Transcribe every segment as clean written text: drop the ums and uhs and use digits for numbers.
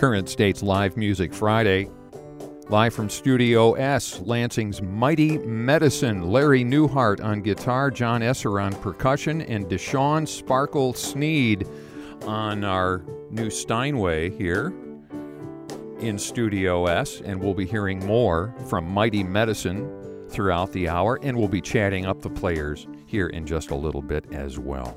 Current State's Live Music Friday. Live from Studio S, Lansing's Mighty Medicine. Larry Newhart on guitar, John Esser on percussion, and Deshaun Sparkle Sneed on our new Steinway here in Studio S. And we'll be hearing more from Mighty Medicine throughout the hour, and we'll be chatting up the players here in just a little bit as well.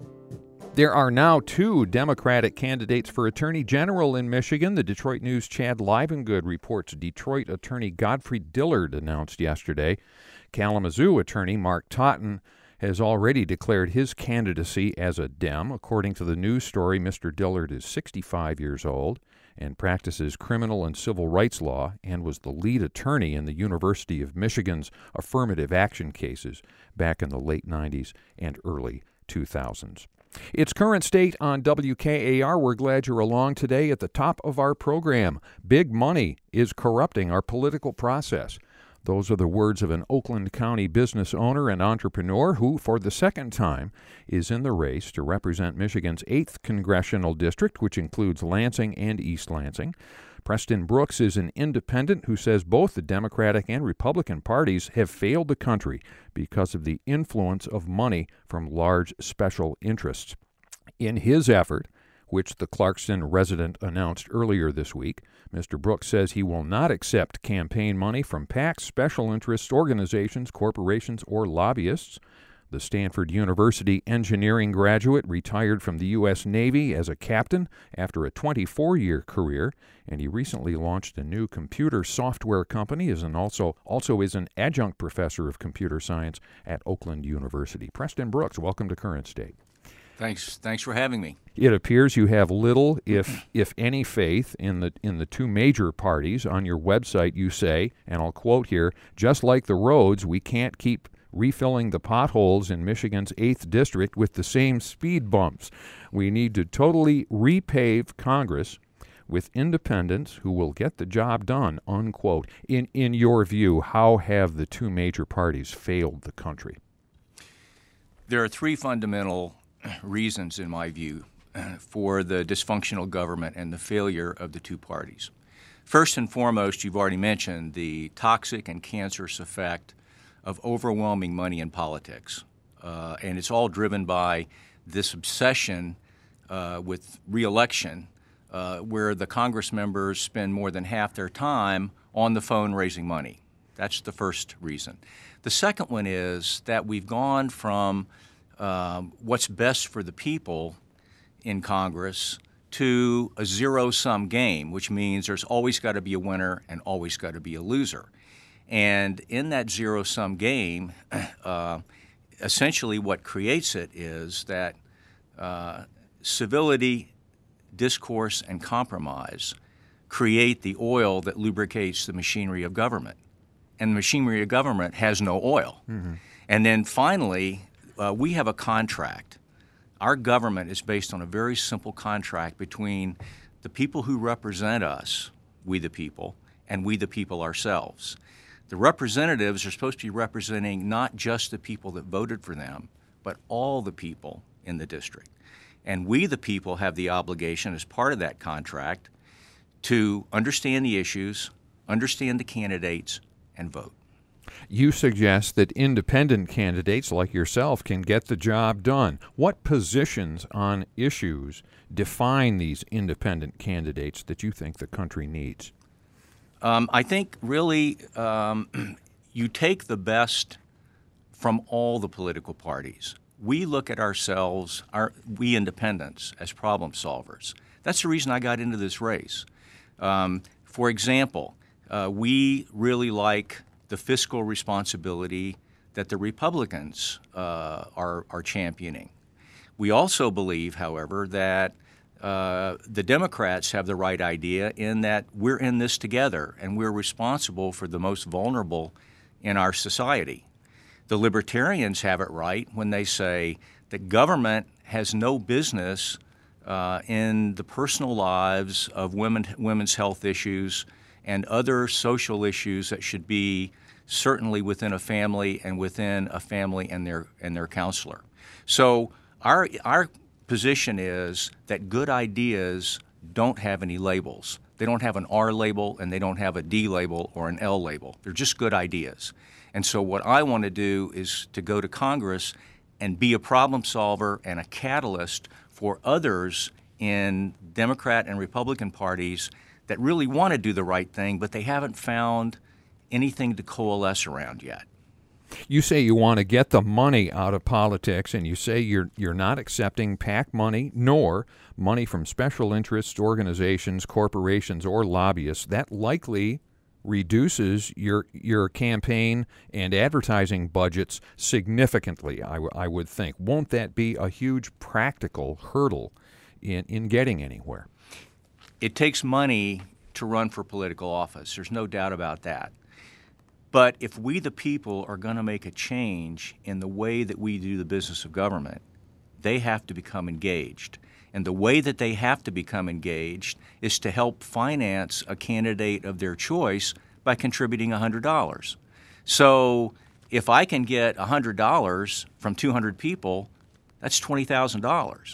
There are now two Democratic candidates for Attorney General in Michigan. The Detroit News' Chad Livengood reports Detroit Attorney Godfrey Dillard announced yesterday. Kalamazoo Attorney Mark Totten has already declared his candidacy as a Dem. According to the news story, Mr. Dillard is 65 years old and practices criminal and civil rights law and was the lead attorney in the University of Michigan's affirmative action cases back in the late 90s and early 2000s. It's Current State on WKAR. We're glad you're along today. At the top of our program, big money is corrupting our political process. Those are the words of an Oakland County business owner and entrepreneur who, for the second time, is in the race to represent Michigan's 8th congressional district, which includes Lansing and East Lansing. Preston Brooks is an independent who says both the Democratic and Republican parties have failed the country because of the influence of money from large special interests. In his effort, which the Clarkston resident announced earlier this week, Mr. Brooks says he will not accept campaign money from PACs, special interest organizations, corporations, or lobbyists. The Stanford University engineering graduate retired from the U.S. Navy as a captain after a 24-year career, and he recently launched a new computer software company, also is an adjunct professor of computer science at Oakland University. Preston Brooks, welcome to Current State. Thanks for having me. It appears you have little, if any, faith in the two major parties. On your website you say, and I'll quote here, "Just like the roads, we can't keep refilling the potholes in Michigan's 8th district with the same speed bumps. We need to totally repave Congress with independents who will get the job done," unquote. In your view, how have the two major parties failed the country? There are three fundamental reasons, in my view, for the dysfunctional government and the failure of the two parties. First and foremost, you've already mentioned the toxic and cancerous effect of overwhelming money in politics. And it's all driven by this obsession with re-election, where the Congress members spend more than half their time on the phone raising money. That's the first reason. The second one is that we've gone from what's best for the people in Congress to a zero-sum game, which means there's always got to be a winner and always got to be a loser. And in that zero-sum game, essentially what creates it is that civility, discourse, and compromise create the oil that lubricates the machinery of government. And the machinery of government has no oil. Mm-hmm. And then finally, we have a contract. Our government is based on a very simple contract between the people who represent us, we the people, and we the people ourselves. The representatives are supposed to be representing not just the people that voted for them, but all the people in the district. And we, the people, have the obligation as part of that contract to understand the issues, understand the candidates, and vote. You suggest that independent candidates like yourself can get the job done. What positions on issues define these independent candidates that you think the country needs? I think really you take the best from all the political parties. We look at ourselves, we independents, as problem solvers. That's the reason I got into this race. For example, we really like the fiscal responsibility that the Republicans are championing. We also believe, however, that the Democrats have the right idea in that we're in this together and we're responsible for the most vulnerable in our society. The Libertarians have it right when they say that government has no business in the personal lives of women's health issues and other social issues that should be certainly within a family and their counselor. So our position is that good ideas don't have any labels. They don't have an R label and they don't have a D label or an L label. They're just good ideas. And so what I want to do is to go to Congress and be a problem solver and a catalyst for others in Democrat and Republican parties that really want to do the right thing, but they haven't found anything to coalesce around yet. You say you want to get the money out of politics, and you say you're not accepting PAC money nor money from special interest organizations, corporations, or lobbyists. That likely reduces your campaign and advertising budgets significantly, I would think. Won't that be a huge practical hurdle in getting anywhere? It takes money to run for political office. There's no doubt about that. But if we, the people, are going to make a change in the way that we do the business of government, they have to become engaged. And the way that they have to become engaged is to help finance a candidate of their choice by contributing $100. So if I can get $100 from 200 people, that's $20,000.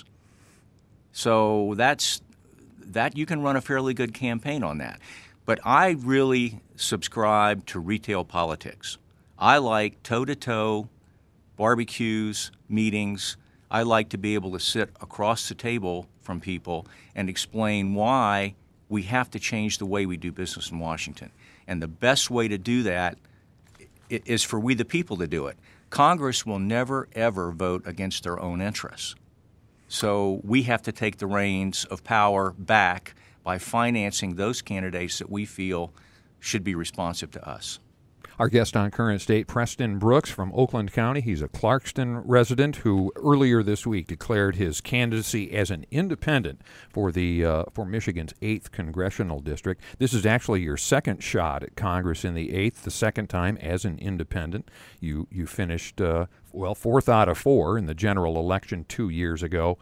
So that you can run a fairly good campaign on that. But I really subscribe to retail politics. I like toe-to-toe barbecues, meetings. I like to be able to sit across the table from people and explain why we have to change the way we do business in Washington. And the best way to do that is for we the people to do it. Congress will never, ever vote against their own interests. So we have to take the reins of power back by financing those candidates that we feel should be responsive to us. Our guest on Current State, Preston Brooks from Oakland County. He's a Clarkston resident who earlier this week declared his candidacy as an independent for Michigan's 8th Congressional District. This is actually your second shot at Congress in the 8th, the second time as an independent. You finished, 4th out of 4 in the general election 2 years ago.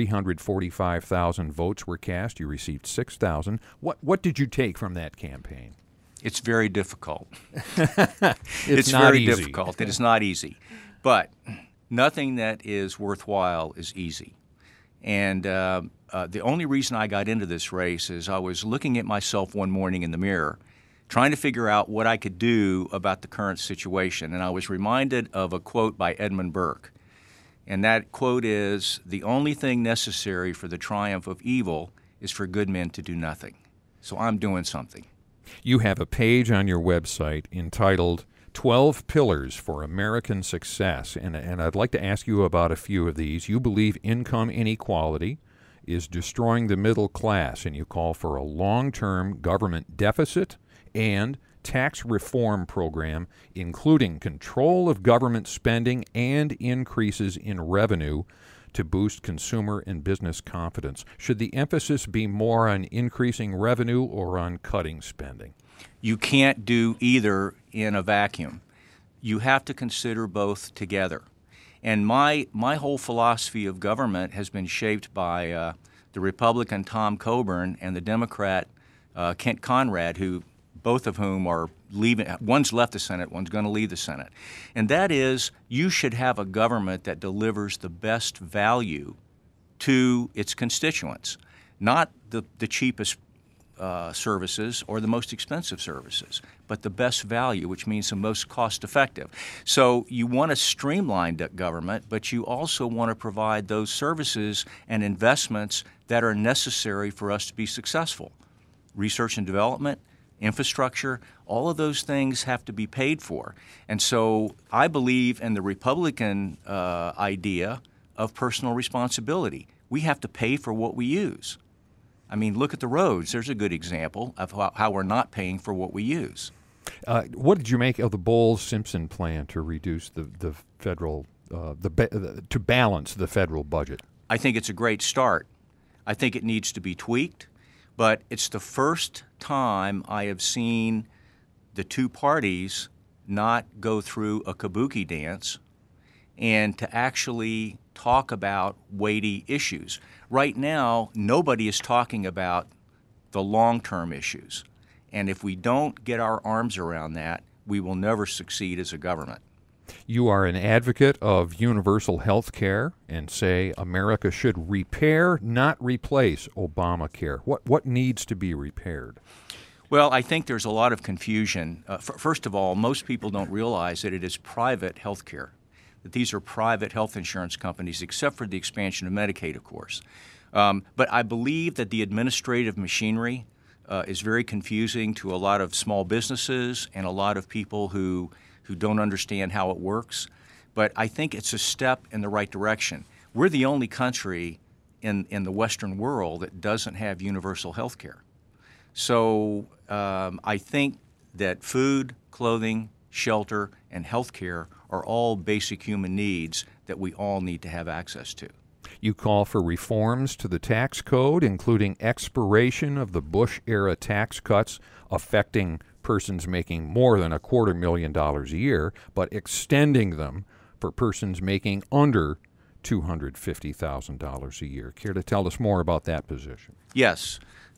345,000 votes were cast. You received 6,000. What did you take from that campaign? It's very difficult. It's not very easy. difficult. It is not easy. But nothing that is worthwhile is easy. And the only reason I got into this race is I was looking at myself one morning in the mirror, trying to figure out what I could do about the current situation. And I was reminded of a quote by Edmund Burke. And that quote is, "The only thing necessary for the triumph of evil is for good men to do nothing." So I'm doing something. You have a page on your website entitled 12 Pillars for American Success, and I'd like to ask you about a few of these. You believe income inequality is destroying the middle class, and you call for a long-term government deficit and tax reform program, including control of government spending and increases in revenue to boost consumer and business confidence. Should the emphasis be more on increasing revenue or on cutting spending? You can't do either in a vacuum. You have to consider both together. And my whole philosophy of government has been shaped by the Republican Tom Coburn and the Democrat Kent Conrad, both of whom are leaving. One's left the Senate, one's going to leave the Senate. And that is, you should have a government that delivers the best value to its constituents, not the cheapest services or the most expensive services, but the best value, which means the most cost-effective. So you want to streamline the government, but you also want to provide those services and investments that are necessary for us to be successful. Research and development, infrastructure, all of those things have to be paid for. And so I believe in the Republican idea of personal responsibility. We have to pay for what we use. I mean, look at the roads. There's a good example of how we're not paying for what we use. What did you make of the Bowles-Simpson plan to reduce the federal, to balance the federal budget? I think it's a great start. I think it needs to be tweaked. But it's the first time I have seen the two parties not go through a kabuki dance and to actually talk about weighty issues. Right now, nobody is talking about the long-term issues. And if we don't get our arms around that, we will never succeed as a government. You are an advocate of universal health care and say America should repair, not replace Obamacare. What needs to be repaired? Well, I think there's a lot of confusion. First of all, most people don't realize that it is private health care, that these are private health insurance companies, except for the expansion of Medicaid, of course. But I believe that the administrative machinery is very confusing to a lot of small businesses and a lot of people who don't understand how it works. But I think it's a step in the right direction. We're the only country in the Western world that doesn't have universal health care. So I think that food, clothing, shelter, and health care are all basic human needs that we all need to have access to. You call for reforms to the tax code, including expiration of the Bush-era tax cuts affecting persons making more than $250,000 a year, but extending them for persons making under $250,000 a year. Care to tell us more about that position? Yes.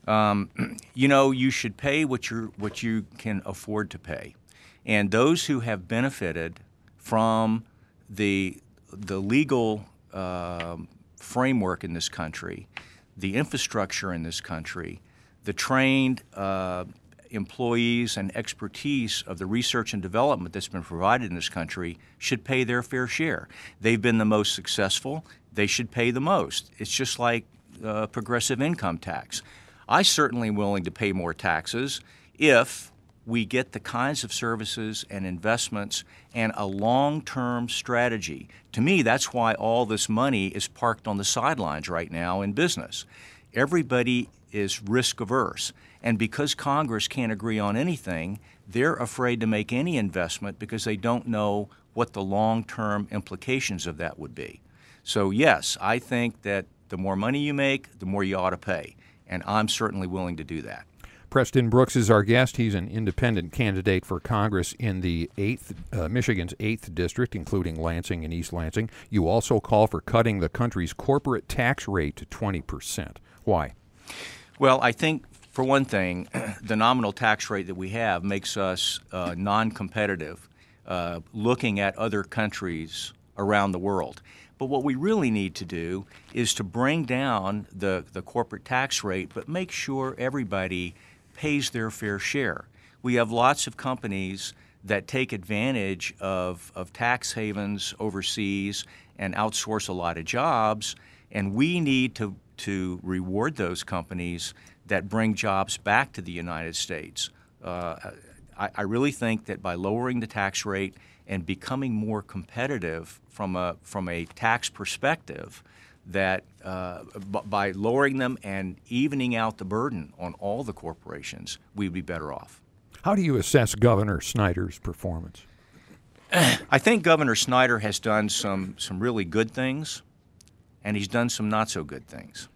You should pay what you can afford to pay. And those who have benefited from the legal framework in this country, the infrastructure in this country, the trained employees and expertise of the research and development that's been provided in this country should pay their fair share. They've been the most successful. They should pay the most. It's just like progressive income tax. I certainly am willing to pay more taxes if we get the kinds of services and investments and a long-term strategy. To me, that's why all this money is parked on the sidelines right now in business. Everybody is risk-averse, and because Congress can't agree on anything, they're afraid to make any investment because they don't know what the long-term implications of that would be. So yes, I think that the more money you make, the more you ought to pay. And I'm certainly willing to do that. Preston Brooks is our guest. He's an independent candidate for Congress in the Michigan's 8th District, including Lansing and East Lansing. You also call for cutting the country's corporate tax rate to 20%. Why? Well, I think, for one thing, the nominal tax rate that we have makes us non-competitive looking at other countries around the world. But what we really need to do is to bring down the corporate tax rate, but make sure everybody pays their fair share. We have lots of companies that take advantage of tax havens overseas and outsource a lot of jobs, and we need to reward those companies that bring jobs back to the United States. I really think that by lowering the tax rate and becoming more competitive from a tax perspective, that by lowering them and evening out the burden on all the corporations, we'd be better off. How do you assess Governor Snyder's performance? I think Governor Snyder has done some really good things, and he's done some not so good things.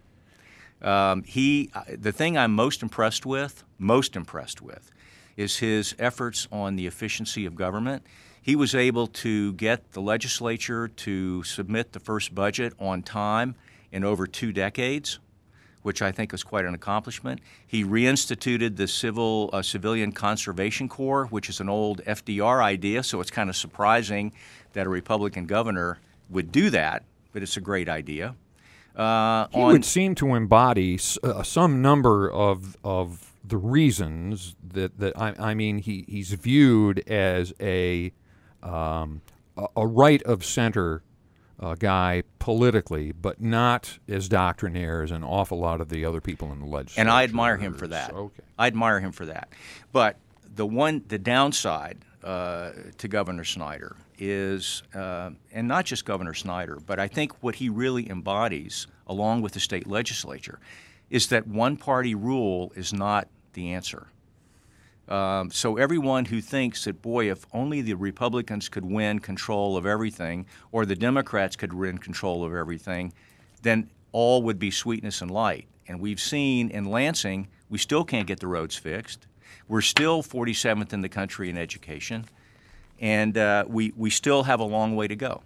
The thing I'm most impressed with, is his efforts on the efficiency of government. He was able to get the legislature to submit the first budget on time in over 2 decades, which I think is quite an accomplishment. He reinstituted the Civilian Conservation Corps, which is an old FDR idea, so it's kind of surprising that a Republican governor would do that, but it's a great idea. He would seem to embody some number of the reasons that I mean he's viewed as a right of center guy politically, but not as doctrinaire as an awful lot of the other people in the legislature. And I admire him for that. Okay. I admire him for that. But the downside to Governor Snyder is, and not just Governor Snyder, but I think what he really embodies, along with the state legislature, is that one-party rule is not the answer. So everyone who thinks that, boy, if only the Republicans could win control of everything, or the Democrats could win control of everything, then all would be sweetness and light. And we've seen in Lansing, we still can't get the roads fixed. We're still 47th in the country in education, and we still have a long way to go.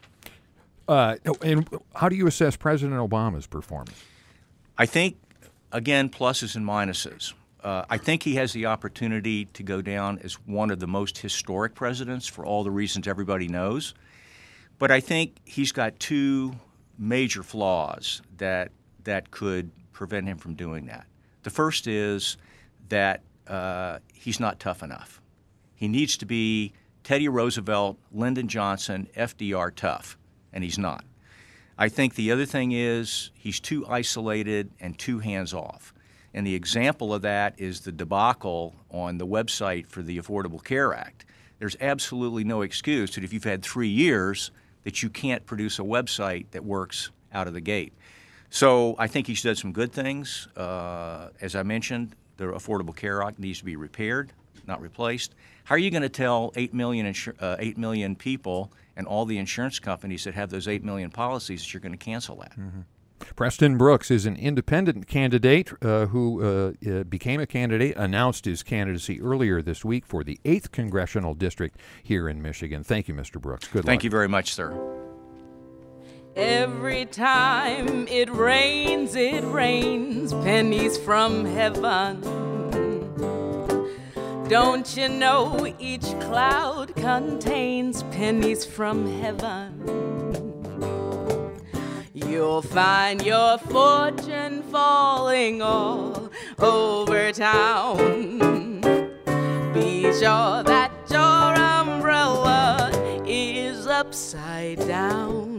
And how do you assess President Obama's performance? I think, again, pluses and minuses. I think he has the opportunity to go down as one of the most historic presidents for all the reasons everybody knows. But I think he's got two major flaws that could prevent him from doing that. The first is that he's not tough enough. He needs to be Teddy Roosevelt, Lyndon Johnson, FDR tough, and he's not. I think the other thing is he's too isolated and too hands-off. And the example of that is the debacle on the website for the Affordable Care Act. There's absolutely no excuse that if you've had 3 years that you can't produce a website that works out of the gate. So I think he's done some good things. As I mentioned, the Affordable Care Act needs to be repaired, not replaced. How are you going to tell 8 million people and all the insurance companies that have those 8 million policies that you're going to cancel that? Mm-hmm. Preston Brooks is an independent candidate who became a candidate, announced his candidacy earlier this week for the 8th Congressional District here in Michigan. Thank you, Mr. Brooks. Good luck. Thank you very much, sir. Every time it rains, pennies from heaven. Don't you know each cloud contains pennies from heaven? You'll find your fortune falling all over town. Be sure that your umbrella is upside down.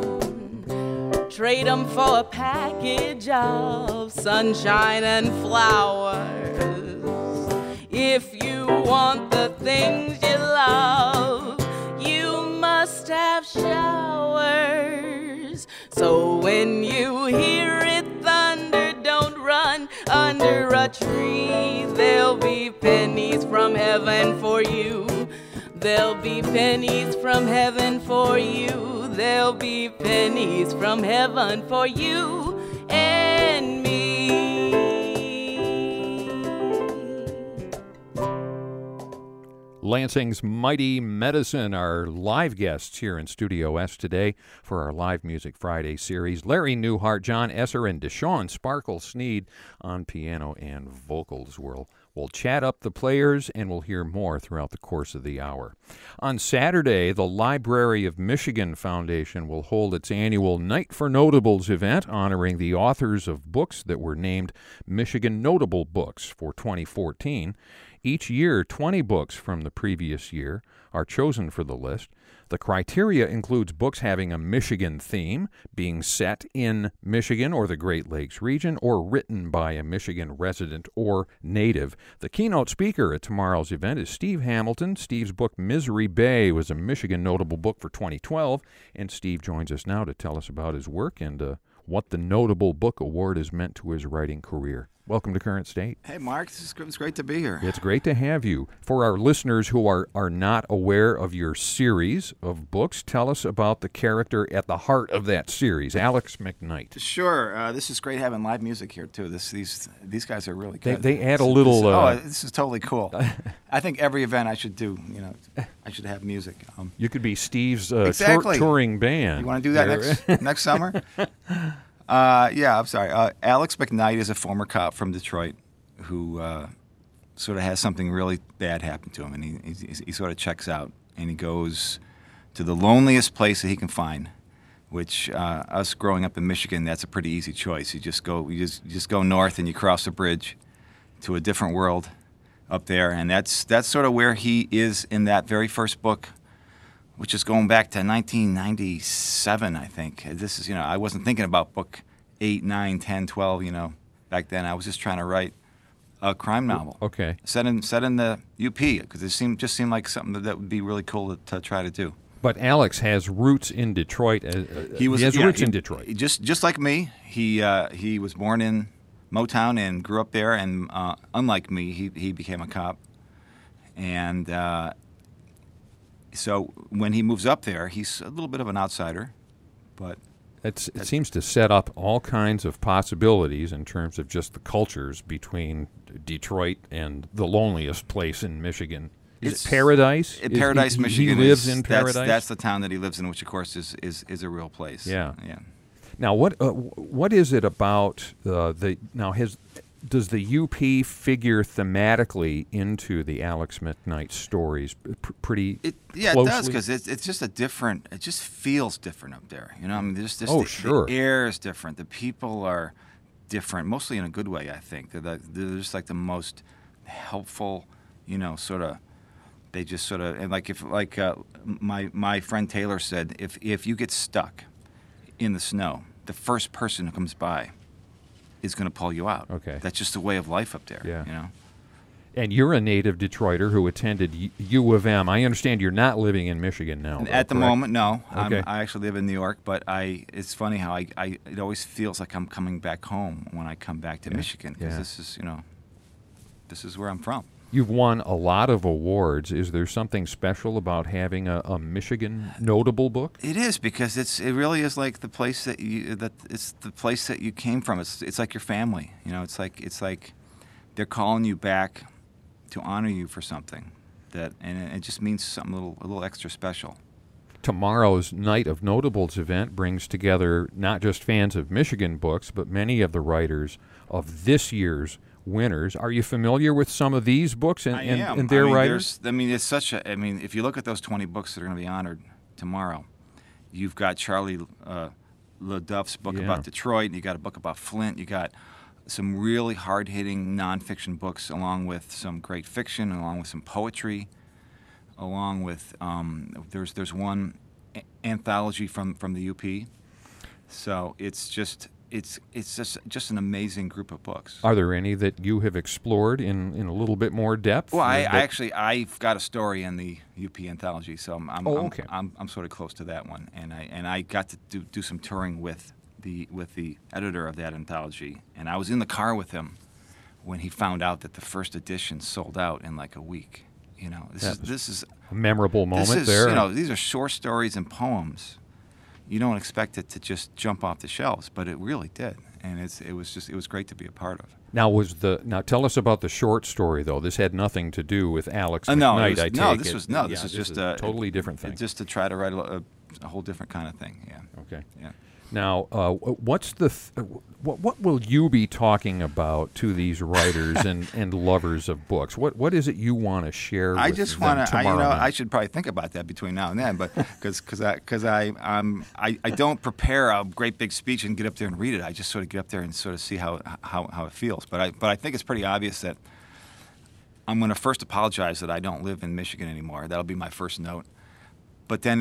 Trade 'em for a package of sunshine and flowers. If you want the things you love, you must have showers. So when you hear it thunder, don't run under a tree. There'll be pennies from heaven for you. There'll be pennies from heaven for you. There'll be pennies from heaven for you and me. Lansing's Mighty Medicine are live guests here in Studio S today for our Live Music Friday series. Larry Newhart, John Esser, and Deshaun Sparkle Sneed on piano and vocals. We'll chat up the players, and we'll hear more throughout the course of the hour. On Saturday, the Library of Michigan Foundation will hold its annual Night for Notables event, honoring the authors of books that were named Michigan Notable Books for 2014. Each year, 20 books from the previous year are chosen for the list. The criteria includes books having a Michigan theme, being set in Michigan or the Great Lakes region, or written by a Michigan resident or native. The keynote speaker at tomorrow's event is Steve Hamilton. Steve's book, Misery Bay, was a Michigan Notable Book for 2012, and Steve joins us now to tell us about his work and what the Notable Book Award has meant to his writing career. Welcome to Current State. Hey, Mark. It's great to be here. It's great to have you. For our listeners who are not aware of your series of books, tell us about the character at the heart of that series, Alex McKnight. Sure. This is great having live music here, too. These guys are really good. They add a little... this is totally cool. I think every event I should do, I should have music. You could be Steve's exactly. touring band. You want to do that next summer? Yeah, I'm sorry. Alex McKnight is a former cop from Detroit who sort of has something really bad happen to him, and he sort of checks out, and he goes to the loneliest place that he can find, which us growing up in Michigan, that's a pretty easy choice. You just go north and you cross a bridge to a different world up there, and that's sort of where he is in that very first book, which is going back to 1997, I think. This is, I wasn't thinking about book 8, 9, 10, 12, back then. I was just trying to write a crime novel. Okay. Set in the UP, because it just seemed like something that would be really cool to try to do. But Alex has roots in Detroit. He has roots in Detroit. Just like me, he was born in Motown and grew up there, and unlike me, he became a cop. And so when he moves up there, he's a little bit of an outsider, but... It seems to set up all kinds of possibilities in terms of just the cultures between Detroit and the loneliest place in Michigan. Is it Paradise? Paradise, Michigan. He lives in Paradise? That's the town that he lives in, which, of course, is a real place. Yeah. Now, what is it about does the UP figure thematically into the Alex McKnight stories pretty Yeah, closely? it does, because it's just a different. It just feels different up there. You know, I mean, there's just sure. The air is different. The people are different, mostly in a good way. I think they're just like the most helpful. You know, sort of. They just sort of, and my friend Taylor said, if you get stuck in the snow, the first person who comes by is going to pull you out. Okay. That's just the way of life up there. Yeah. You know. And you're a native Detroiter who attended U of M. I understand you're not living in Michigan now. Though, At the correct? moment, no. Okay. I actually live in New York, but it's funny how it always feels like I'm coming back home when I come back to Michigan, because Yeah. this is where I'm from. You've won a lot of awards. Is there something special about having a Michigan notable book? It is, because it really is like the place it's the place that you came from. It's like your family. You know, it's like they're calling you back to honor you for something and it just means something a little extra special. Tomorrow's Night of Notables event brings together not just fans of Michigan books, but many of the writers of this year's winners. Are you familiar with some of these books and their writers? It's such a. I mean, if you look at those 20 books that are going to be honored tomorrow, you've got Charlie LeDuff's book about Detroit. You got a book about Flint. You got some really hard-hitting nonfiction books, along with some great fiction, along with some poetry, along with there's one anthology from the UP. So it's just an amazing group of books. Are there any that you have explored in a little bit more depth? Well, I've got a story in the UP anthology, so okay. I'm sort of close to that one, and I got to do some touring with the editor of that anthology, and I was in the car with him when he found out that the first edition sold out in like a week. You know, this is a memorable moment there. You know, these are short stories and poems. You don't expect it to just jump off the shelves, but it really did, and it was great to be a part of. Now tell us about the short story though. This had nothing to do with Alex McKnight. This was just a totally different thing. Just to try to write a whole different kind of thing. Yeah. Okay. Yeah. Now, what will you be talking about to these writers and lovers of books? What is it you want to share? I with just them want to. tomorrow night? I should probably think about that between now and then, but because I don't prepare a great big speech and get up there and read it. I just sort of get up there and sort of see how it feels. But I think it's pretty obvious that I'm going to first apologize that I don't live in Michigan anymore. That'll be my first note. But then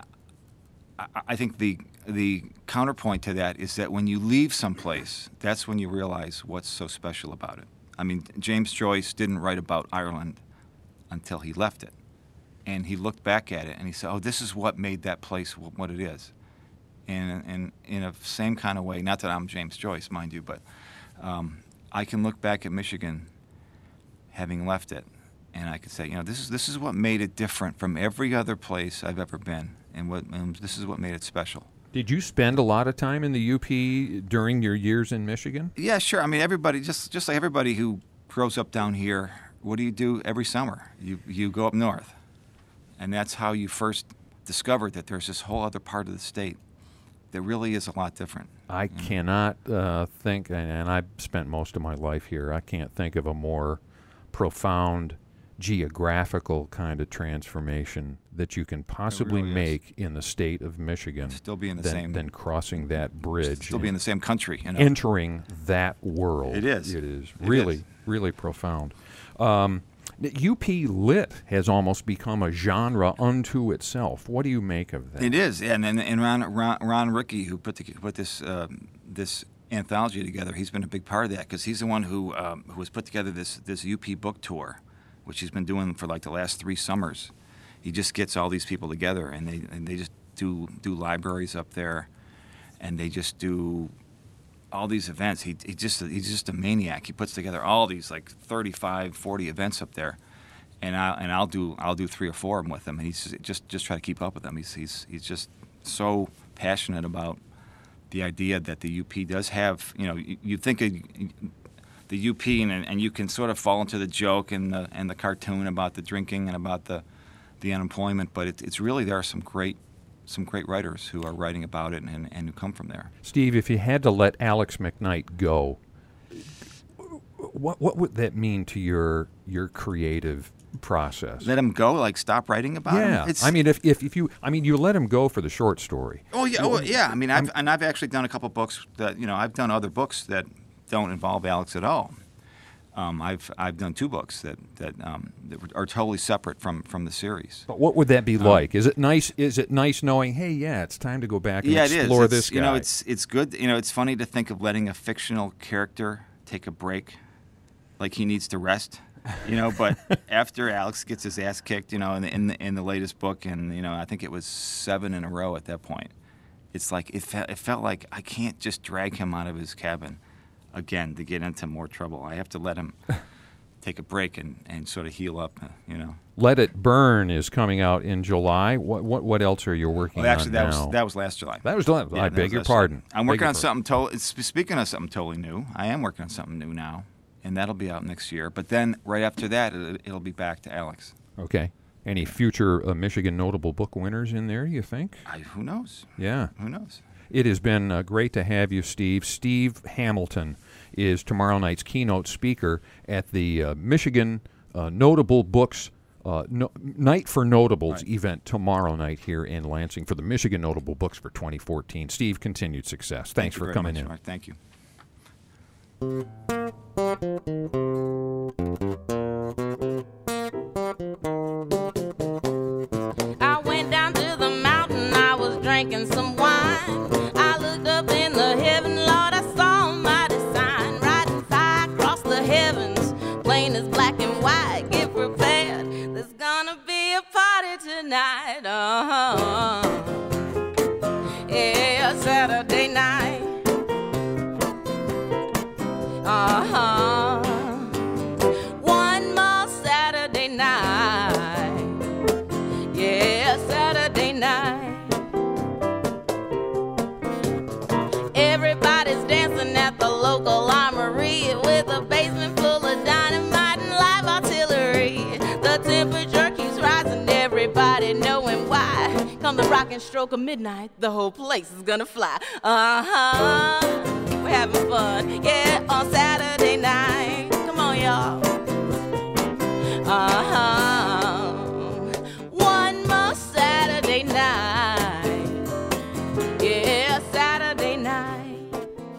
I think the counterpoint to that is that when you leave someplace, that's when you realize what's so special about it. I mean, James Joyce didn't write about Ireland until he left it. And he looked back at it and he said, oh, this is what made that place what it is. And in a same kind of way, not that I'm James Joyce, mind you, but I can look back at Michigan having left it, and I could say, you know, this is what made it different from every other place I've ever been, and this is what made it special. Did you spend a lot of time in the UP during your years in Michigan? Yeah, sure. I mean, everybody, just like everybody who grows up down here, what do you do every summer? You go up north, and that's how you first discovered that there's this whole other part of the state that really is a lot different. I cannot think, and I've spent most of my life here, I can't think of a more profound geographical kind of transformation that you can possibly really make in the state of Michigan. Still be in the same. Than crossing that bridge. Still be in the same country. You know? Entering that world. It is. It is really profound. UP Lit has almost become a genre unto itself. What do you make of that? It is, and Ron Rickey, who put this anthology together, he's been a big part of that because he's the one who has put together this UP book tour, which he's been doing for like the last 3 summers. He just gets all these people together, and they just do libraries up there, and they just do all these events. He's just a maniac. He puts together all these like 35, 40 events up there, and I'll do 3 or 4 of them with him, and he's just try to keep up with them. He's just so passionate about the idea that the UP does have. You know, you think of the UP and you can sort of fall into the joke and the cartoon about the drinking and about the unemployment, but it's really, there are some great writers who are writing about it and who come from there. Steve, if you had to let Alex McKnight go, What would that mean to your creative process? Let him go, like stop writing about him? Yeah, I mean, if you let him go for the short story. Yeah. I mean, I've actually done a couple books that, I've done other books that don't involve Alex at all. I've done 2 books that are totally separate from the series. But what would that be like? Is it nice? Is it nice knowing, hey, it's time to go back and explore this guy? It's good. It's funny to think of letting a fictional character take a break, like he needs to rest. But after Alex gets his ass kicked, in the latest book, and I think it was 7 in a row at that point. It's like it felt like I can't just drag him out of his cabin again to get into more trouble. I have to let him take a break and sort of heal up. Let It Burn is coming out in July. What else are you working on now? That was last July. That was last. I beg your pardon. I'm working on something totally. Speaking of something totally new, I am working on something new now. And that'll be out next year. But then right after that, it'll be back to Alex. Okay. Any future Michigan notable book winners in there, you think? Who knows? Yeah. Who knows? It has been great to have you, Steve. Steve Hamilton is tomorrow night's keynote speaker at the Michigan Notable Books Night for Notables event tomorrow night here in Lansing for the Michigan Notable Books for 2014. Steve, continued success. Thanks for coming in. Mark. Thank you. I went down to the mountain, I was drinking some wine. I looked up in the heaven, Lord, I saw a mighty sign. Riding fire across the heavens, plain as black and white. Get prepared, there's gonna be a party tonight. Yeah, Saturday night. One more Saturday night. Yeah, Saturday night. Everybody's dancing at the local armory with a basement full of dynamite and live artillery. The temperature keeps rising, everybody knowing why. Come the rockin' stroke of midnight, the whole place is gonna fly. We're having fun, yeah, on Saturday night. Come on, y'all. One more Saturday night. Yeah, Saturday night.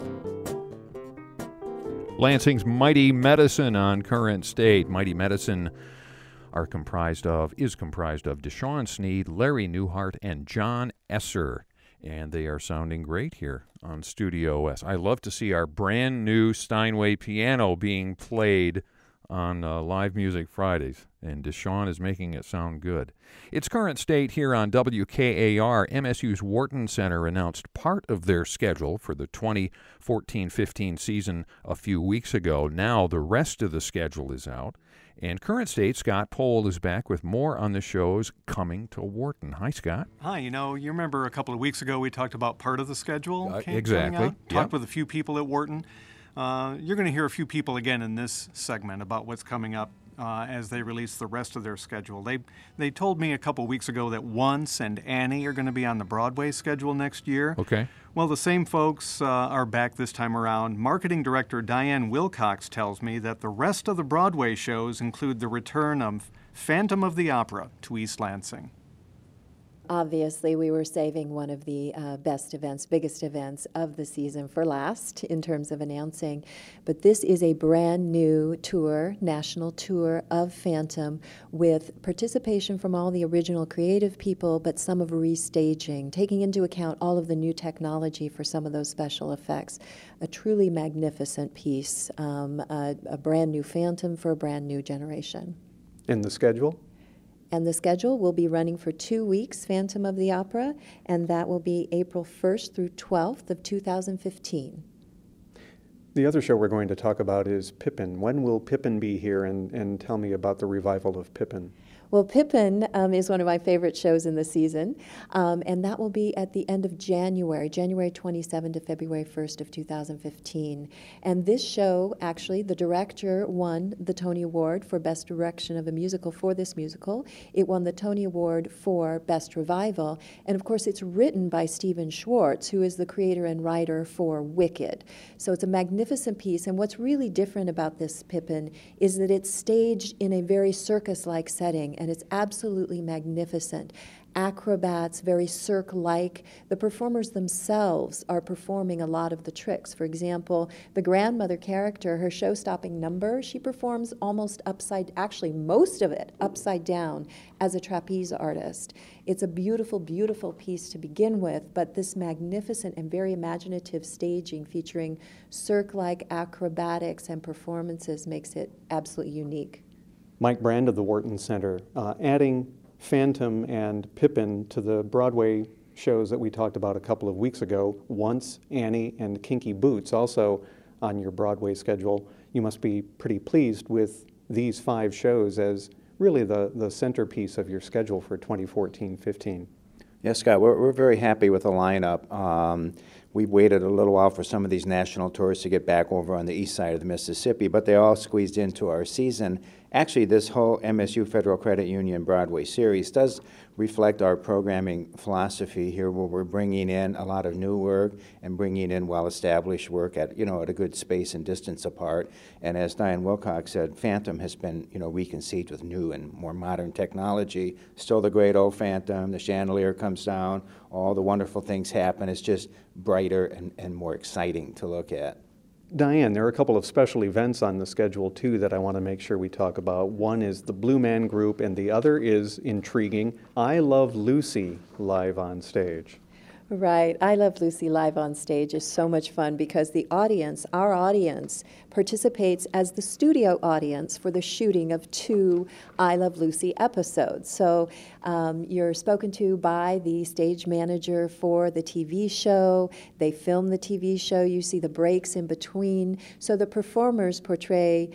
Lansing's Mighty Medicine on Current State. Mighty Medicine is comprised of Deshaun Sneed, Larry Newhart, and John Esser. And they are sounding great here on Studio S. I love to see our brand new Steinway piano being played on Live Music Fridays, and Deshaun is making it sound good. It's Current State here on WKAR. MSU's Wharton Center announced part of their schedule for the 2014-15 season a few weeks ago. Now the rest of the schedule is out. And Current State, Scott Pohl is back with more on the shows coming to Wharton. Hi, Scott. Hi. You remember a couple of weeks ago we talked about part of the schedule exactly. Talked with a few people at Wharton. You're going to hear a few people again in this segment about what's coming up as they release the rest of their schedule. They told me a couple of weeks ago that Once and Annie are going to be on the Broadway schedule next year. Okay. Well, the same folks are back this time around. Marketing director Diane Wilcox tells me that the rest of the Broadway shows include the return of Phantom of the Opera to East Lansing. Obviously, we were saving one of the best events, biggest events of the season for last in terms of announcing. But this is a brand new tour, national tour of Phantom, with participation from all the original creative people, but some of restaging, taking into account all of the new technology for some of those special effects. A truly magnificent piece, a brand new Phantom for a brand new generation. In the schedule? And the schedule will be running for 2 weeks, Phantom of the Opera, and that will be April 1st through 12th of 2015. The other show we're going to talk about is Pippin. When will Pippin be here? And tell me about the revival of Pippin. Well, Pippin is one of my favorite shows in the season, and that will be at the end of January, January 27 to February 1st of 2015. And this show, actually, the director won the Tony Award for Best Direction of a Musical for this musical. It won the Tony Award for Best Revival, and of course it's written by Stephen Schwartz, who is the creator and writer for Wicked. So it's a magnificent piece, and what's really different about this Pippin is that it's staged in a very circus-like setting, and it's absolutely magnificent. Acrobats, very Cirque-like. The performers themselves are performing a lot of the tricks. For example, the grandmother character, her show-stopping number, she performs almost actually most of it upside down as a trapeze artist. It's a beautiful, beautiful piece to begin with, but this magnificent and very imaginative staging featuring Cirque-like acrobatics and performances makes it absolutely unique. Mike Brand of the Wharton Center, adding Phantom and Pippin to the Broadway shows that we talked about a couple of weeks ago, Once, Annie, and Kinky Boots, also on your Broadway schedule. You must be pretty pleased with these 5 shows as really the centerpiece of your schedule for 2014-15. Yes, Scott, we're very happy with the lineup. We've waited a little while for some of these national tours to get back over on the east side of the Mississippi, but they all squeezed into our season. Actually, this whole MSU Federal Credit Union Broadway series does reflect our programming philosophy here, where we're bringing in a lot of new work and bringing in well-established work at a good space and distance apart. And as Diane Wilcox said, Phantom has been reconceived with new and more modern technology. Still the great old Phantom. The chandelier comes down. All the wonderful things happen. It's just brighter and more exciting to look at. Diane, there are a couple of special events on the schedule too that I want to make sure we talk about. One is the Blue Man Group, and the other is intriguing, I Love Lucy live on stage. Right. I Love Lucy live on stage is so much fun because the audience, our audience, participates as the studio audience for the shooting of 2 I Love Lucy episodes. So you're spoken to by the stage manager for the TV show. They film the TV show. You see the breaks in between. So the performers portray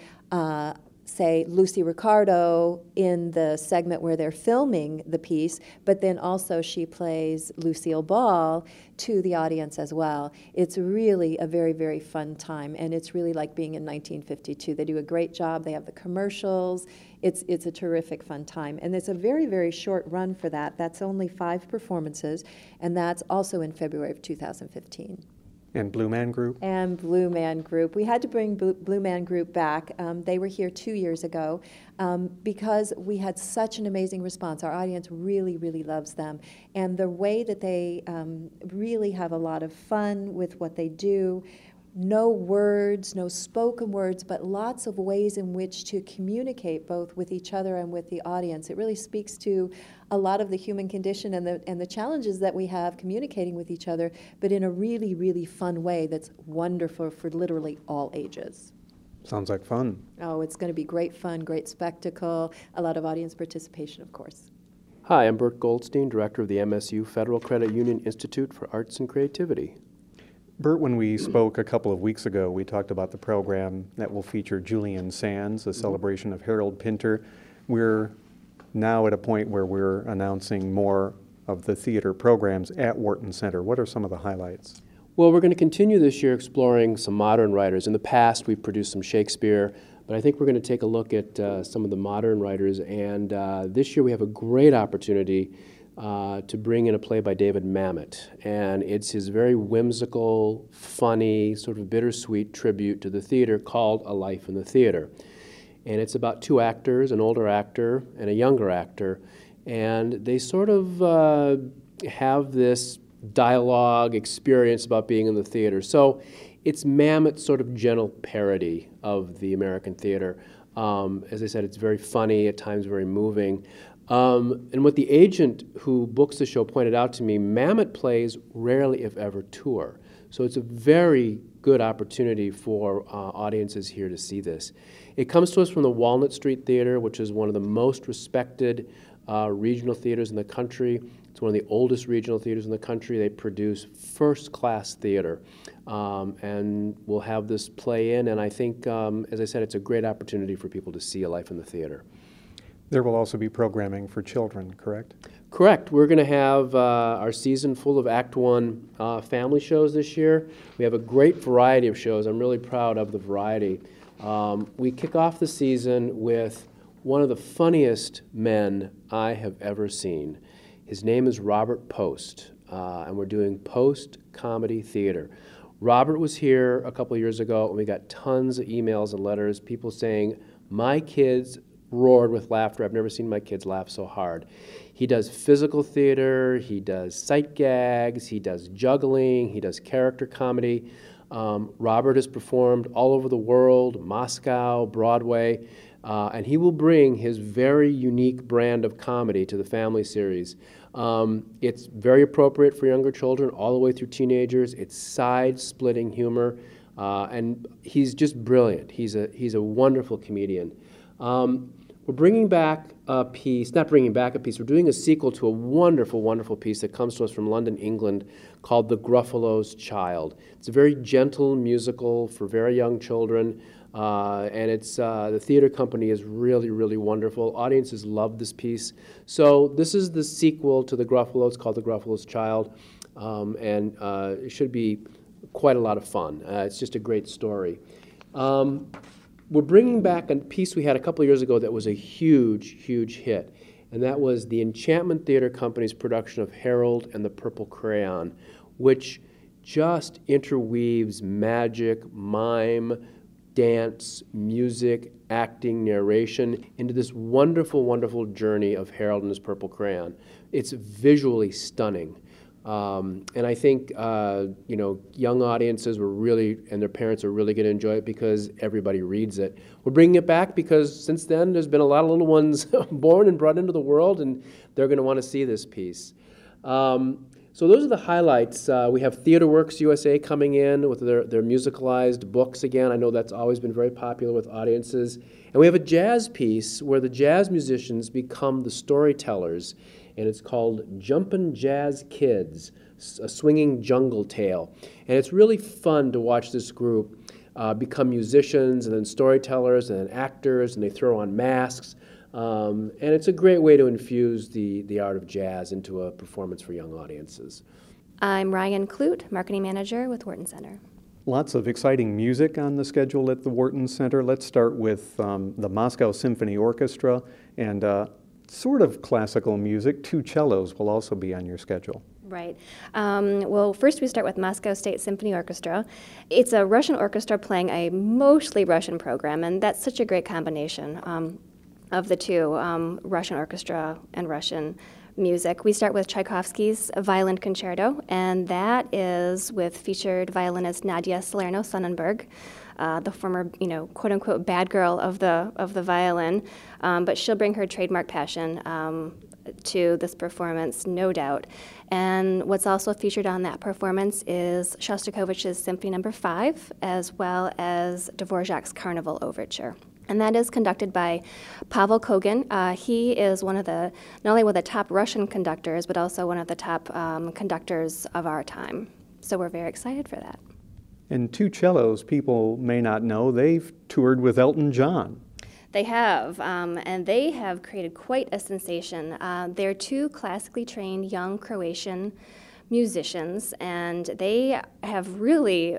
say Lucy Ricardo in the segment where they're filming the piece, but then also she plays Lucille Ball to the audience as well. It's really a very, very fun time, and it's really like being in 1952. They do a great job. They have the commercials. It's a terrific fun time, and it's a very, very short run for that. That's only 5 performances, and that's also in February of 2015. And Blue Man Group? And Blue Man Group. We had to bring Blue Man Group back. They were here 2 years ago because we had such an amazing response. Our audience really, really loves them. And the way that they really have a lot of fun with what they do, no words, no spoken words, but lots of ways in which to communicate both with each other and with the audience. It really speaks to a lot of the human condition and the challenges that we have communicating with each other, but in a really, really fun way that's wonderful for literally all ages. Sounds like fun. Oh, it's going to be great fun, great spectacle, a lot of audience participation, of course. Hi, I'm Bert Goldstein, Director of the MSU Federal Credit Union Institute for Arts and Creativity. Bert, when we spoke a couple of weeks ago, we talked about the program that will feature Julian Sands, a celebration of Harold Pinter. We're now at a point where we're announcing more of the theater programs at Wharton Center. What are some of the highlights? Well, we're going to continue this year exploring some modern writers. In the past, we've produced some Shakespeare, but I think we're going to take a look at some of the modern writers. And this year we have a great opportunity to bring in a play by David Mamet. And it's his very whimsical, funny, sort of bittersweet tribute to the theater called A Life in the Theater. And it's about 2 actors, an older actor and a younger actor, and they sort of have this dialogue experience about being in the theater. So it's Mamet's sort of gentle parody of the American theater. As I said, it's very funny, at times very moving. And what the agent who books the show pointed out to me, Mamet plays rarely, if ever, tour. So it's a very good opportunity for audiences here to see this. It comes to us from the Walnut Street Theater, which is one of the most respected regional theaters in the country. It's one of the oldest regional theaters in the country. They produce first-class theater. And we'll have this play in, and I think, as I said, it's a great opportunity for people to see A Life in the Theater. There will also be programming for children, correct? Correct. We're going to have our season full of Act One family shows this year. We have a great variety of shows. I'm really proud of the variety. We kick off the season with one of the funniest men I have ever seen. His name is Robert Post, and we're doing Post Comedy Theater. Robert was here a couple of years ago, and we got tons of emails and letters, people saying, my kids roared with laughter. I've never seen my kids laugh so hard. He does physical theater, he does sight gags, he does juggling, he does character comedy. Robert has performed all over the world, Moscow, Broadway, and he will bring his very unique brand of comedy to the family series. It's very appropriate for younger children all the way through teenagers. It's side-splitting humor, and he's just brilliant. He's a wonderful comedian. We're bringing back a piece, not bringing back a piece, we're doing a sequel to a wonderful, wonderful piece that comes to us from London, England, called The Gruffalo's Child. It's a very gentle musical for very young children, and it's the theater company is really, really wonderful. Audiences love this piece. So this is the sequel to The Gruffalo. It's called The Gruffalo's Child, and it should be quite a lot of fun. It's just a great story. We're bringing back a piece we had a couple of years ago that was a huge, huge hit, and that was the Enchantment Theater Company's production of Harold and the Purple Crayon, which just interweaves magic, mime, dance, music, acting, narration into this wonderful, wonderful journey of Harold and his Purple Crayon. It's visually stunning. And I think, young audiences were really, and their parents are really going to enjoy it because everybody reads it. We're bringing it back because since then there's been a lot of little ones born and brought into the world, and they're going to want to see this piece. So those are the highlights. We have TheaterWorks USA coming in with their musicalized books again. I know that's always been very popular with audiences. And we have a jazz piece where the jazz musicians become the storytellers, and it's called Jumpin' Jazz Kids, a swinging jungle tale. And it's really fun to watch this group become musicians and then storytellers and then actors, and they throw on masks. And it's a great way to infuse the art of jazz into a performance for young audiences. I'm Ryan Clute, Marketing Manager with Wharton Center. Lots of exciting music on the schedule at the Wharton Center. Let's start with the Moscow Symphony Orchestra and sort of classical music. 2 cellos will also be on your schedule. Right. Well, first we start with Moscow State Symphony Orchestra. It's a Russian orchestra playing a mostly Russian program, and that's such a great combination of the two, Russian orchestra and Russian music. We start with Tchaikovsky's Violin Concerto, and that is with featured violinist Nadia Salerno-Sonnenberg, the former, quote-unquote bad girl of the violin, but she'll bring her trademark passion to this performance, no doubt. And what's also featured on that performance is Shostakovich's Symphony No. 5, as well as Dvorak's Carnival Overture. And that is conducted by Pavel Kogan. He is not only one of the top Russian conductors, but also one of the top conductors of our time. So we're very excited for that. And 2 cellos, people may not know, they've toured with Elton John. They have, and they have created quite a sensation. They're 2 classically trained young Croatian musicians, and they have really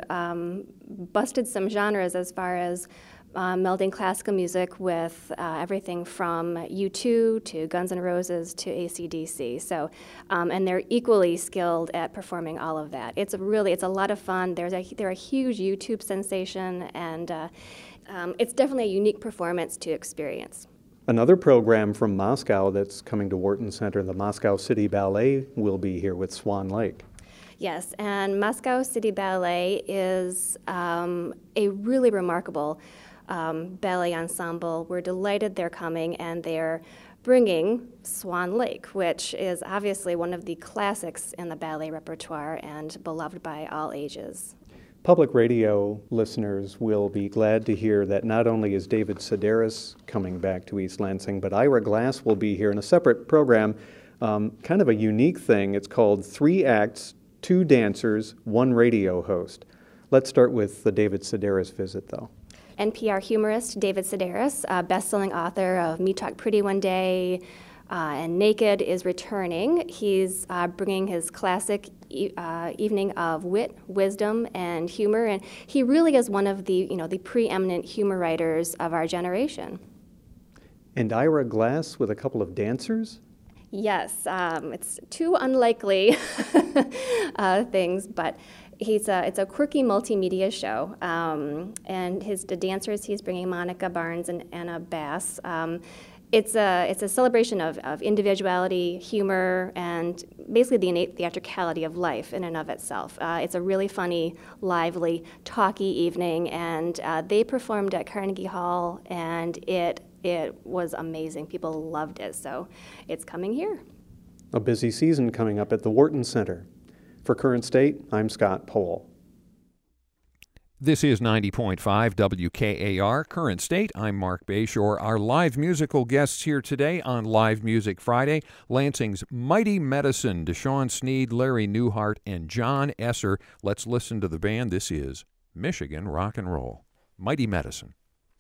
busted some genres as far as melding classical music with everything from U2 to Guns N' Roses to AC/DC. So, and they're equally skilled at performing all of that. It's a lot of fun. They're a huge YouTube sensation, and it's definitely a unique performance to experience. Another program from Moscow that's coming to Wharton Center, the Moscow City Ballet, will be here with Swan Lake. Yes, and Moscow City Ballet is a really remarkable ballet ensemble. We're delighted they're coming, and they're bringing Swan Lake, which is obviously one of the classics in the ballet repertoire and beloved by all ages. Public radio listeners will be glad to hear that not only is David Sedaris coming back to East Lansing, but Ira Glass will be here in a separate program, kind of a unique thing. It's called 3 Acts, 2 Dancers, 1 Radio Host. Let's start with the David Sedaris visit, though. NPR humorist David Sedaris, best-selling author of Me Talk Pretty One Day and Naked, is returning. He's bringing his classic evening of wit, wisdom, and humor, and he really is one of the preeminent humor writers of our generation. And Ira Glass with a couple of dancers? Yes, it's two unlikely things, but it's a quirky multimedia show, and the dancers, he's bringing Monica Barnes and Anna Bass. It's a celebration of individuality, humor, and basically the innate theatricality of life in and of itself. It's a really funny, lively, talky evening, and they performed at Carnegie Hall, and it was amazing. People loved it, so it's coming here. A busy season coming up at the Wharton Center. For Current State, I'm Scott Pohl. This is 90.5 WKAR, Current State. I'm Mark Bayshore. Our live musical guests here today on Live Music Friday, Lansing's Mighty Medicine, Deshaun Sneed, Larry Newhart, and John Esser. Let's listen to the band. This is Michigan Rock and Roll. Mighty Medicine.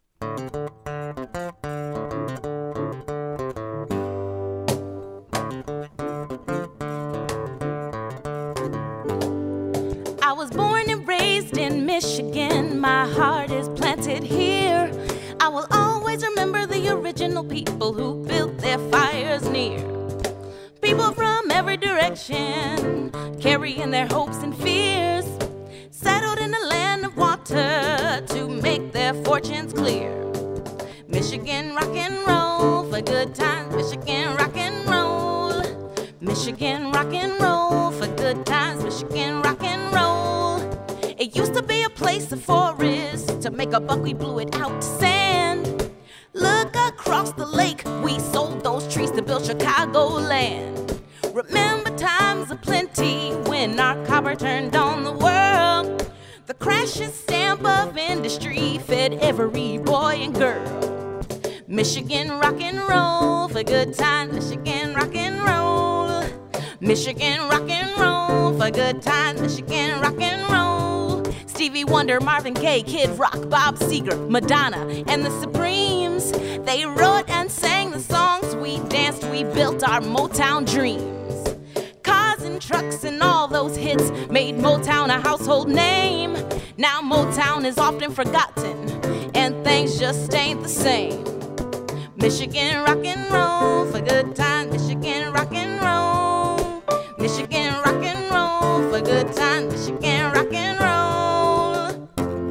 I was born and raised in Michigan. My heart is planted here. I will always remember the original people who built their fires near. People from every direction, carrying their hopes and fears, settled in a land of water to make their fortunes clear. Michigan rock and roll for good times. Michigan rock and roll. Michigan rock and roll for good times. Michigan rock and roll. It used to be a place of forest. To make a buck, we blew it out to sand. Look across the lake. We sold those trees to build Chicagoland. Remember times of plenty when our copper turned on the world. The crash and stamp of industry fed every boy and girl. Michigan rock and roll for good times. Michigan rock and roll. Michigan rock and roll for good times. Michigan rock and roll. Stevie Wonder, Marvin Gaye, Kid Rock, Bob Seger, Madonna, and the Supremes. They wrote and sang the songs. We danced, we built our Motown dreams. Cars and trucks and all those hits made Motown a household name. Now Motown is often forgotten, and things just ain't the same. Michigan rock and roll for good times. Michigan rock and roll. Michigan rock and roll for good times. Michigan rock and roll.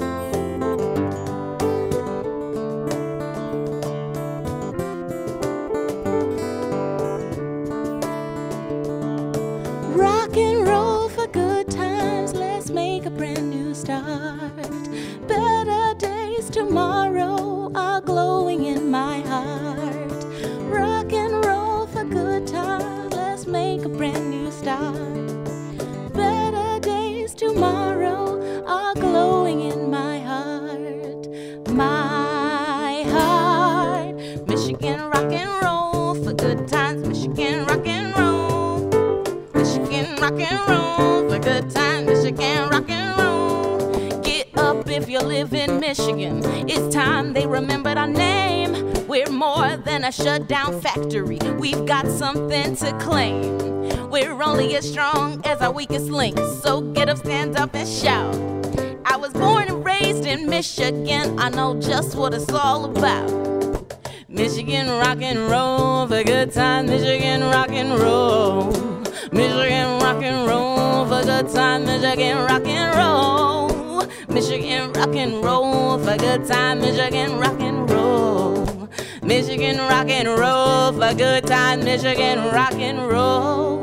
Rock and roll for good times. Let's make a brand new start. Better days tomorrow are glowing in my heart. Rock and roll for good times. Let's make a brand new start. Better days tomorrow are glowing in my heart. My heart. Michigan rock and roll for good times. Michigan rock and roll. Michigan rock and roll for good times. Michigan rock and roll. Get up if you live in Michigan. It's time they remembered our name. We're more than a shut-down factory. We've got something to claim. We're only as strong as our weakest link. So get up, stand up, and shout. I was born and raised in Michigan. I know just what it's all about. Michigan rock and roll for good times. Michigan rock and roll. Michigan rock and roll for good times. Michigan rock and roll. Michigan rock and roll for good times. Michigan rock and roll. Michigan rock and roll for good times. Michigan rock and roll.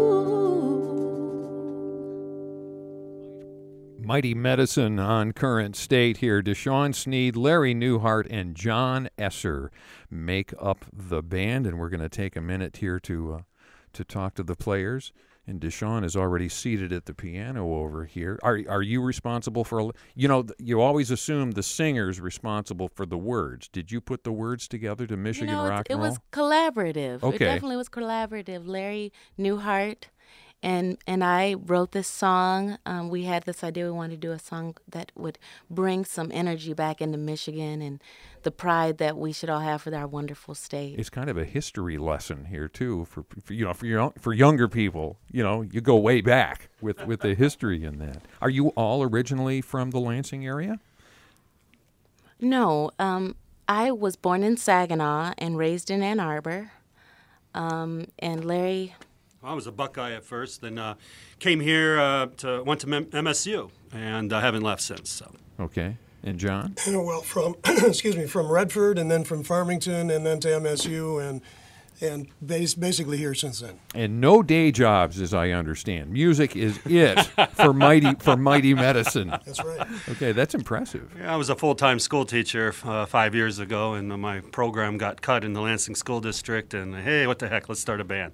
Mighty Medicine on Current State here. Deshaun Sneed, Larry Newhart, and John Esser make up the band, and we're going to take a minute here to talk to the players. And Deshaun is already seated at the piano over here. Are you responsible for? You always assume the singer's responsible for the words. Did you put the words together to Michigan Rock and Roll? It was collaborative. Okay. It definitely was collaborative. Larry Newhart And I wrote this song. We had this idea. We wanted to do a song that would bring some energy back into Michigan and the pride that we should all have for our wonderful state. It's kind of a history lesson here too for younger people. You go way back with the history in that. Are you all originally from the Lansing area? No, I was born in Saginaw and raised in Ann Arbor. And Larry. I was a Buckeye at first, then came here went to MSU, and I haven't left since. So. Okay. And John? Well, from from Redford, and then from Farmington, and then to MSU, and basically here since then. And no day jobs, as I understand. Music is it for Mighty Medicine. That's right. Okay, that's impressive. Yeah, I was a full-time school teacher 5 years ago, and my program got cut in the Lansing School District, and hey, what the heck, let's start a band.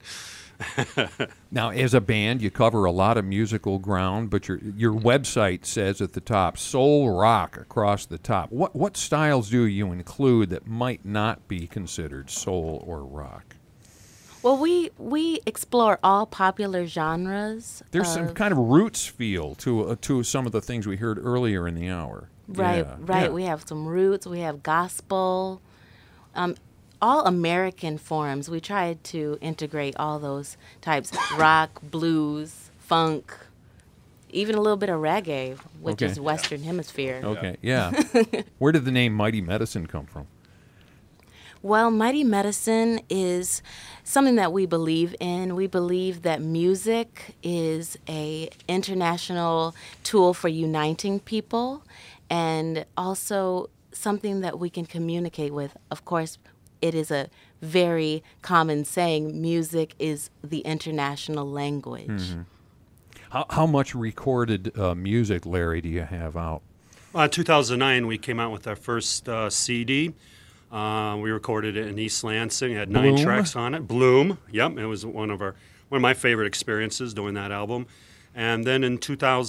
Now, as a band, you cover a lot of musical ground, but your website says at the top, soul rock across the top. What styles do you include that might not be considered soul or rock? Well, we explore all popular genres. There's some kind of roots feel to some of the things we heard earlier in the hour. Right, yeah. right. Yeah. We have some roots. We have gospel. All American forms. We tried to integrate all those types: rock, blues, funk, even a little bit of reggae, which is Western Hemisphere. Okay, yeah. Where did the name Mighty Medicine come from? Well, Mighty Medicine is something that we believe in. We believe that music is an international tool for uniting people, and also something that we can communicate with. Of course, it is a very common saying, music is the international language. Mm-hmm. How much recorded music, Larry, do you have out? In 2009, we came out with our first CD. We recorded it in East Lansing. It had 9 tracks on it. Bloom, yep. It was one of my favorite experiences doing that album. And then in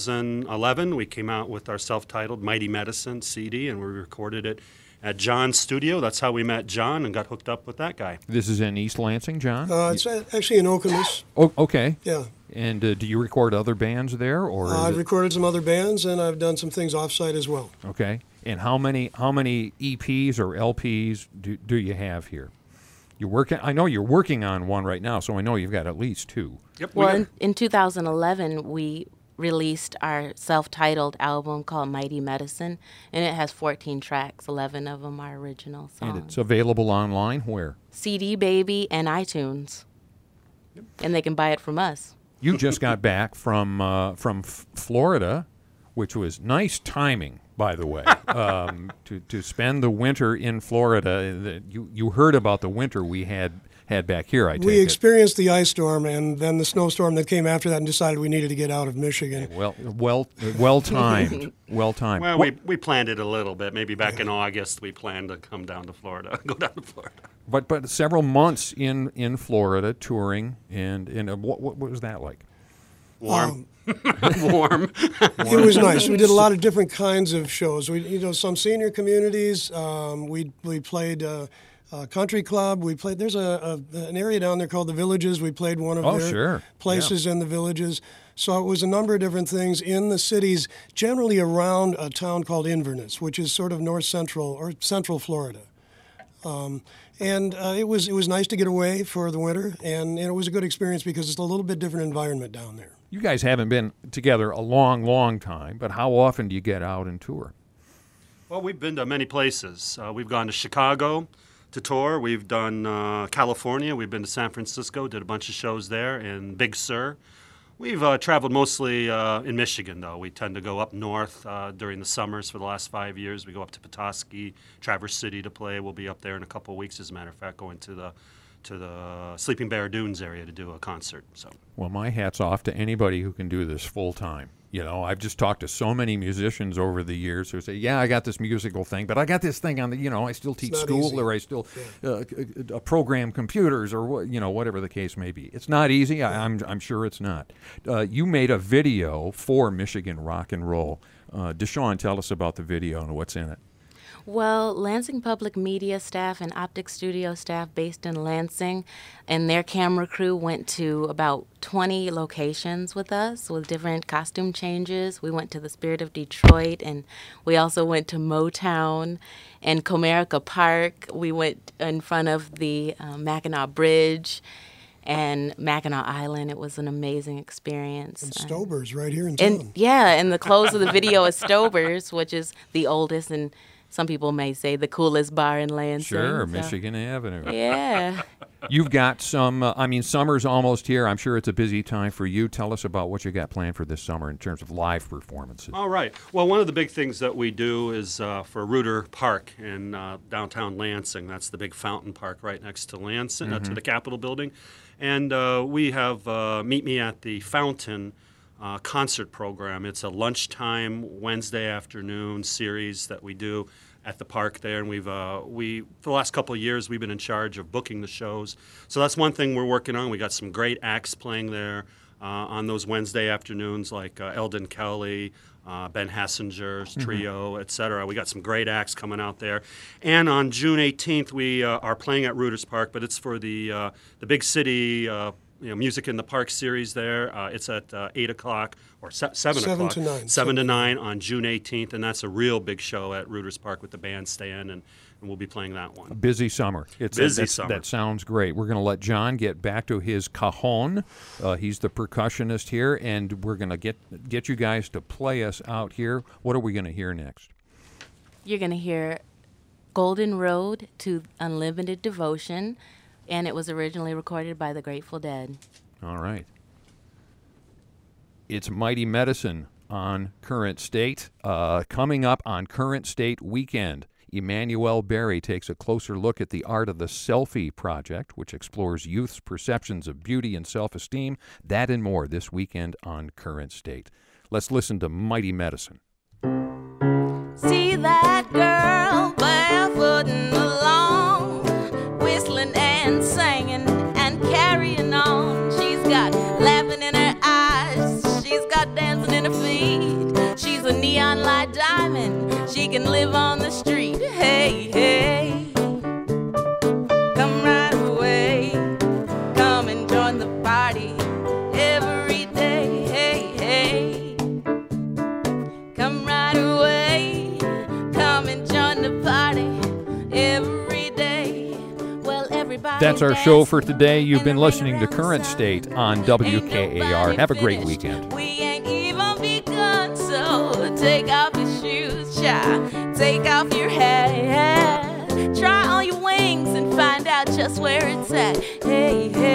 2011, we came out with our self-titled Mighty Medicine CD, and we recorded it at John's studio. That's how we met John and got hooked up with that guy. This is in East Lansing, John? It's actually in Okemos. Oh, okay. Yeah. And do you record other bands there, or? I've recorded some other bands, and I've done some things off-site as well. Okay. And how many EPs or LPs do you have here? I know you're working on one right now, so I know you've got at least 2. Yep. Well, in 2011, we released our self-titled album called Mighty Medicine, and it has 14 tracks. 11 of them are original songs. And it's available online where? CD Baby and iTunes. Yep. And they can buy it from us. You just got back from Florida, which was nice timing, by the way, to spend the winter in Florida. You heard about the winter we had back here, I take it. We experienced the ice storm and then the snowstorm that came after that and decided we needed to get out of Michigan. Well timed. Well timed. Well, we planned it a little bit. Maybe back in August we planned to come down to Florida, go down to Florida. But several months in Florida touring, and what was that like? Warm. Warm. It was nice. We did a lot of different kinds of shows. Some senior communities. We played country club. We played. There's an area down there called the Villages. We played one of their places in the Villages. So it was a number of different things in the cities, generally around a town called Inverness, which is sort of north central or central Florida. It was nice to get away for the winter, and it was a good experience because it's a little bit different environment down there. You guys haven't been together a long, long time, but how often do you get out and tour? Well, we've been to many places. We've gone to Chicago to tour. We've done California. We've been to San Francisco, did a bunch of shows there, in Big Sur. We've traveled mostly in Michigan, though. We tend to go up north during the summers for the last 5 years. We go up to Petoskey, Traverse City to play. We'll be up there in a couple of weeks, as a matter of fact, going to the Sleeping Bear Dunes area to do a concert. So. Well, my hat's off to anybody who can do this full time. I've just talked to so many musicians over the years who say, yeah, I got this musical thing, but I got this thing on the, I still teach school easy. Or I still program computers or, whatever the case may be. It's not easy. I'm sure it's not. You made a video for Michigan Rock and Roll. Deshawn, tell us about the video and what's in it. Well, Lansing Public Media staff and Optic Studio staff based in Lansing and their camera crew went to about 20 locations with us with different costume changes. We went to the Spirit of Detroit, and we also went to Motown and Comerica Park. We went in front of the Mackinac Bridge and Mackinac Island. It was an amazing experience. And Stober's right here in town. And the close of the video is Stober's, which is the oldest and some people may say the coolest bar in Lansing. Sure, Michigan Avenue. Yeah. You've got some, summer's almost here. I'm sure it's a busy time for you. Tell us about what you got planned for this summer in terms of live performances. All right. Well, one of the big things that we do is for Reuter Park in downtown Lansing. That's the big fountain park right next to Lansing, to the Capitol building. And we have Meet Me at the Fountain concert program. It's a lunchtime Wednesday afternoon series that we do at the park there, and we for the last couple of years we've been in charge of booking the shows. So that's one thing we're working on. We got some great acts playing there on those Wednesday afternoons, like Eldon Kelly, Ben Hassinger's trio, etc. We got some great acts coming out there. And on June 18th, we are playing at Reuters Park, but it's for the Big City Music in the Park series there. It's at 8 o'clock or 7 o'clock. 7 to 9 on June 18th, and that's a real big show at Reuters Park with the bandstand, and we'll be playing that one. A busy summer. Summer. That sounds great. We're going to let John get back to his cajon. He's the percussionist here, and we're going to get you guys to play us out here. What are we going to hear next? You're going to hear Golden Road to Unlimited Devotion, and it was originally recorded by the Grateful Dead. All right. It's Mighty Medicine on Current State. Coming up on Current State Weekend, Emmanuel Berry takes a closer look at the art of the Selfie Project, which explores youth's perceptions of beauty and self-esteem. That and more this weekend on Current State. Let's listen to Mighty Medicine. See that girl barefooting along, whistling and singing and carrying on. She's got laughing in her eyes, she's got dancing in her feet. She's a neon light diamond, she can live on the street. Hey, hey, come right away, come and join the party every day. Hey, hey, come right away, come and join the party every day. Well, everybody. That's our show for today. You've been listening to Current State on WKAR. Have a great weekend. We ain't even begun, so take off your shoes, child. Take off your hat. Try on your wings and find out just where it's at. Hey, hey.